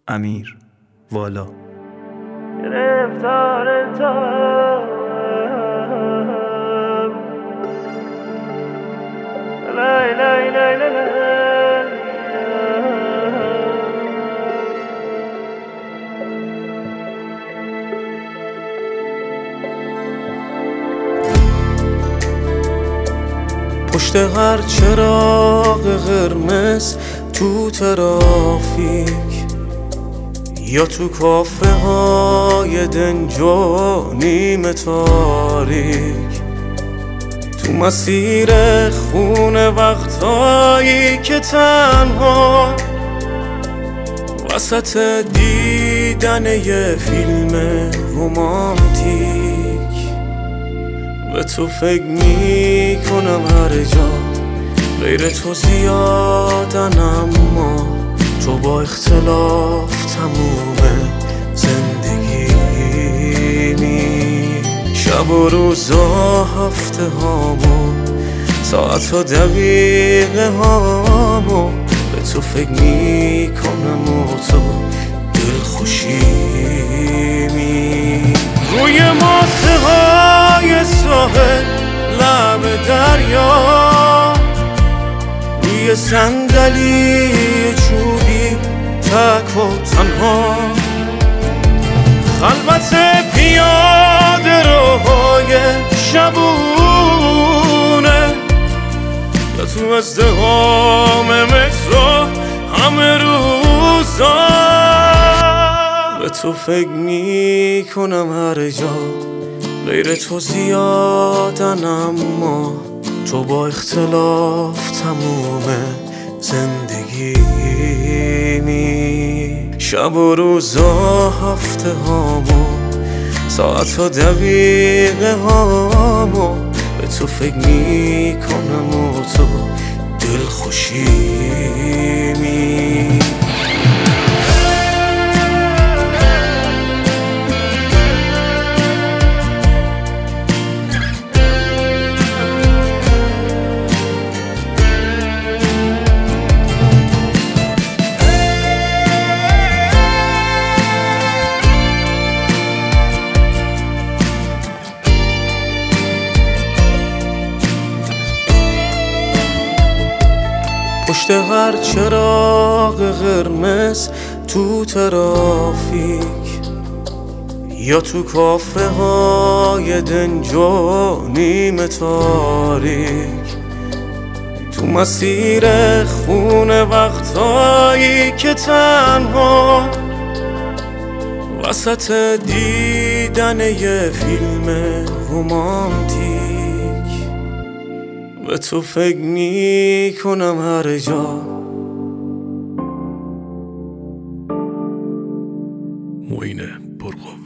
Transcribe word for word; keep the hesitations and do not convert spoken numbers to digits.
امیر والا. گرفتارتم لای لای لای لای پشت هر چراغ قرمز تو ترافیک یا تو کافه های دنج و نیمه تاریک، تو مسیر خونه وقتایی که تنها وسط دیدن یه فیلم رومانتیک به تو فکر می کنم هر جا غیر تو زیادن، اما تو با اختلاف تموم زندگیمی. شب و روزا هفته هامو ساعت و دقیقه هامو به تو فکر می کنم و تو دلخوشیمی. روی ماسه های ساحل لب دریا، روی صندلی چوبی تک و تنها، خلوت پیاده روهای شبونه یا تو ازدحام مترو همه روزا به تو فکر می کنم هر جا غیر تو زیادن، اما تو با اختلاف تموم زندگیمی. شب و روزا هفته هامو ساعت و دقیقه هامو به تو فکر می کنم و تو دلخوشیمی. پشت هر چراغ قرمز تو ترافیک یا تو کافه های دنج و نیمه تاریک، تو مسیر خونه وقتایی که تنها وسط دیدن یه فیلم رومانتیک به تو فکر می کنم هر جا. معین پرقوه.